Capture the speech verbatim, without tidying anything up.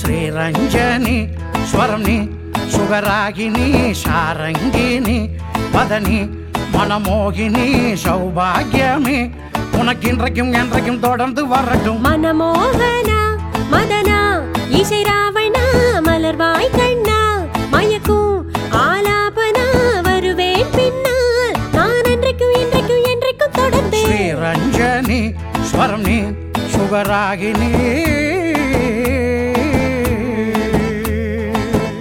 ஸ்ரீரஞ்சனி ஸ்வரம் நீ சுகராகினி சாரங்கினி பதனி மனமோகினி சௌபாகியமே உனக்கு இன்றைக்கும் என்றைக்கும் தொடர்ந்து வரட்டும். மனமோகனா மதனா இசை ராவணா மலர்வாய் கண்ணா மயக்கும் ஆலாபனா வருவேன் பின்னால் நான் என்றைக்கும் என்றைக்கும் என்றைக்கும் தொடர்ந்து. ஸ்ரீரஞ்சனி ஸ்வரம் நீ சுகராகினி